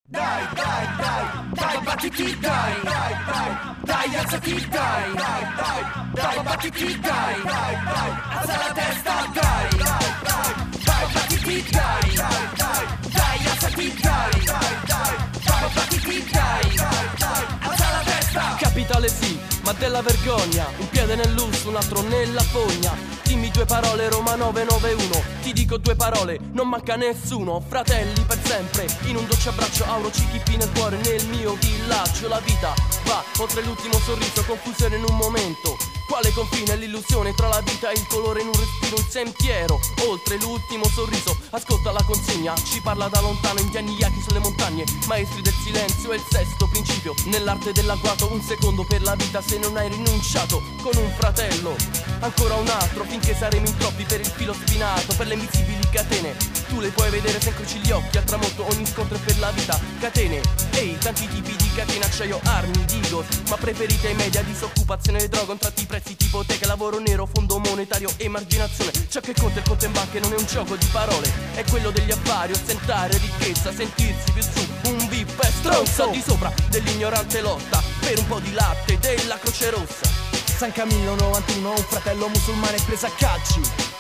Dai, dai, dai, dai, battiti, dai, dai, dai, dai, alzati, dai, dai, dai, dai, battiti, dai, dai, dai, alza la testa, dai, dai, dai, dai, battiti, dai, dai, dai, dai, alzati, dai, dai, dai, dai, battiti, dai, dai, dai, alza la testa. Capitale sì, ma della vergogna, un piede nel lusso, un altro nella fogna. Dimmi due parole, Roma 991. Ti dico due parole, non manca nessuno. Fratelli per sempre, in un dolce abbraccio. Auro cichipi nel cuore, nel mio villaggio. La vita va oltre l'ultimo sorriso, confusione in un momento. Quale confine l'illusione tra la vita e il colore in un respiro, un sentiero oltre l'ultimo sorriso. Ascolta la consegna, ci parla da lontano. Indiani yaki sulle montagne, maestri del silenzio è il sesto principio. Nell'arte dell'agguato, un secondo per la vita se non hai rinunciato. Con un fratello, ancora un altro, finché saremo in troppi per il filo spinato, per le invisibili catene. Tu le puoi vedere se incroci gli occhi al tramonto, ogni scontro è per la vita. Catene, ehi, tanti tipi di catene, acciaio, armi, digos, ma preferite i media, disoccupazione, droga, contratti, prezzi, ipoteca, lavoro nero, fondo monetario, emarginazione. Ciò che conta, il conto in banca non è un gioco di parole, è quello degli affari, ostentare ricchezza, sentirsi più su, un VIP è stronzo. Di sopra dell'ignorante lotta per un po' di latte della Croce Rossa. San Camillo 91, un fratello musulmano è preso a calci.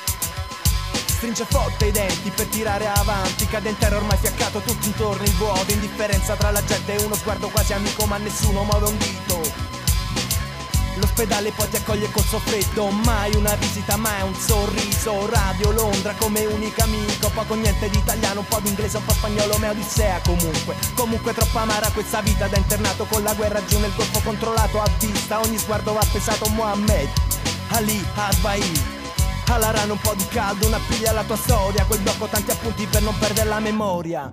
Stringe forte i denti per tirare avanti, cade in terra ormai fiaccato, tutto intorno il vuoto. Indifferenza tra la gente e uno sguardo quasi amico, ma nessuno muove un dito. L'ospedale poi ti accoglie col soffreddo, mai una visita, mai un sorriso. Radio Londra come unico amico, poco niente di italiano, un po' di inglese, un po' spagnolo, mia odissea comunque troppo amara questa vita da internato, con la guerra giù nel golfo controllato a vista. Ogni sguardo va pesato, Mohammed Ali Harbail. All'arano un po' di caldo, una piglia alla tua storia, quel blocco tanti appunti per non perdere la memoria.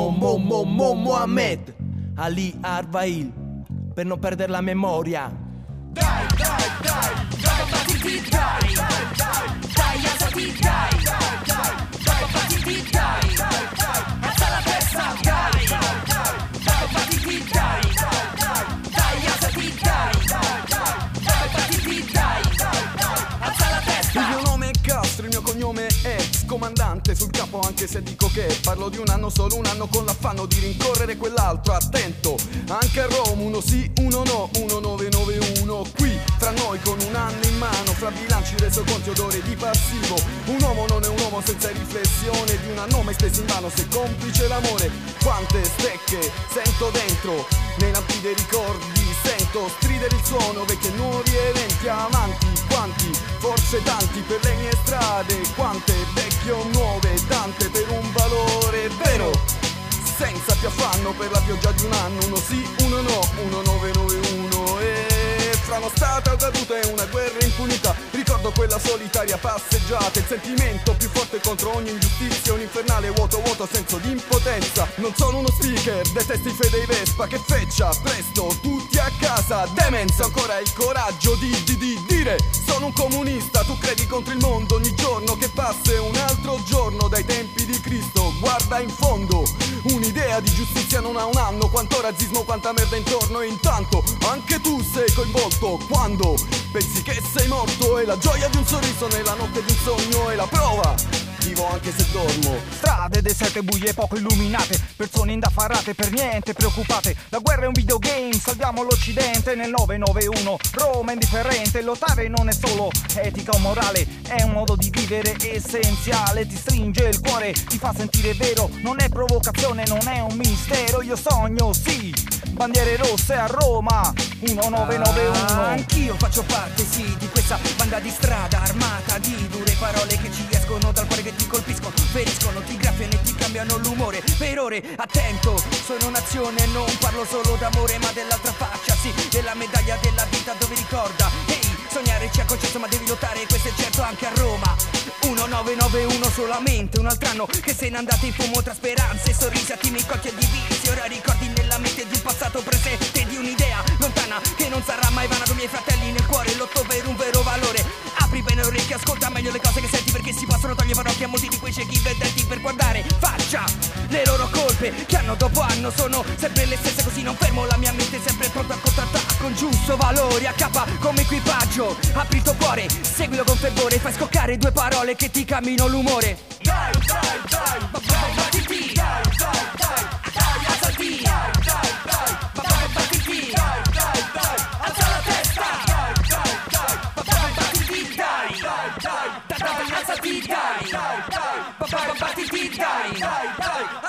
Mohammed Ali Harbail, per non perdere la memoria. Dai, dai, dai, dai, battiti, dai, dai, dai, dai, alzati, dai, dai, dai, dai, battiti, dai, dai, dai, alza la testa, dai, dai, dai, dai, battiti, dai, dai, dai, dai, alzati, dai, dai, dai, dai, battiti, dai, dai, dai, alza la testa. Il mio nome è Castro, il mio cognome è ex comandante sul capo, anche se dico che parlo di un anno, solo un anno, con l'affanno di rincorrere quell'altro. Attento, anche a Roma, uno sì, uno no, 1991. Qui tra noi con un anno in mano, fra bilanci, resoconti, odore di passivo. Un uomo non è un uomo senza riflessione, di una nome stesa in vano se complice l'amore. Quante stecche sento dentro, nei lampi dei ricordi sento stridere il suono, vecchi e nuovi eventi amanti. Quanti, forse tanti per le mie strade, quante vecchie o nuove, tante per un valore vero, senza più affanno per la pioggia di un anno. Uno sì, uno no, 1991. E fra uno stato caduto e una guerra impunita, ricordo quella solitaria passeggiata, il sentimento più forte contro ogni ingiustizia, un infernale vuoto senso di impotenza. Non sono uno speaker, detesto i Fede e Vespa, che feccia, presto tutti a casa. Demenza, ancora il coraggio di dire sono un comunista. Tu credi contro il mondo, ogni giorno che passa è un altro giorno dai tempi di Cristo. Guarda in fondo, un'idea di giustizia non ha un anno, quanto razzismo, quanta merda intorno. E intanto anche tu sei coinvolto quando pensi che sei morto, e la gioia di un sorriso nella notte di un sogno è la prova. Vivo anche se dormo. Strade deserte, buie, poco illuminate, persone indaffarate, per niente preoccupate. La guerra è un videogame, salviamo l'Occidente nel 991. Roma è indifferente, lottare non è solo etica o morale, è un modo di vivere essenziale. Ti stringe il cuore, ti fa sentire vero, non è provocazione, non è un mistero. Io sogno, sì, bandiere rosse a Roma 1991. Anch'io faccio parte, sì, di questa banda di strada armata di dure parole che ci escono dal cuore, che ti colpiscono, feriscono, ti graffiano e ti cambiano l'umore. Per ore, attento, sono nazione, non parlo solo d'amore ma dell'altra faccia, sì, della medaglia della vita dove ricorda. Ehi, sognare ci ha concesso ma devi lottare, questo è certo anche a Roma. 1991 solamente, un altro anno che se n'è andato in fumo tra speranze e sorrisi, attimi colti e divisi. Ora ricordi nella mente di un passato presente, di un'idea lontana che non sarà mai vana. Con i miei fratelli nel cuore lotto per un vero valore. Apri bene le orecchie, ascolta meglio le cose che senti, perché si possono togliere parrocchi a molti di quei ciechi vedenti per guardare faccia le loro colpe che anno dopo anno sono sempre le stesse. Così non fermo la mia mente, sempre pronta a contrattare con giusto valore. A capa come equipaggio, apri il tuo cuore, seguilo con fervore, fai scoccare due parole che ti cammino l'umore. Dai, dai, dai, dai, battiti, dai, dai, dai, dai, alzati. alzati dai, battiti dai,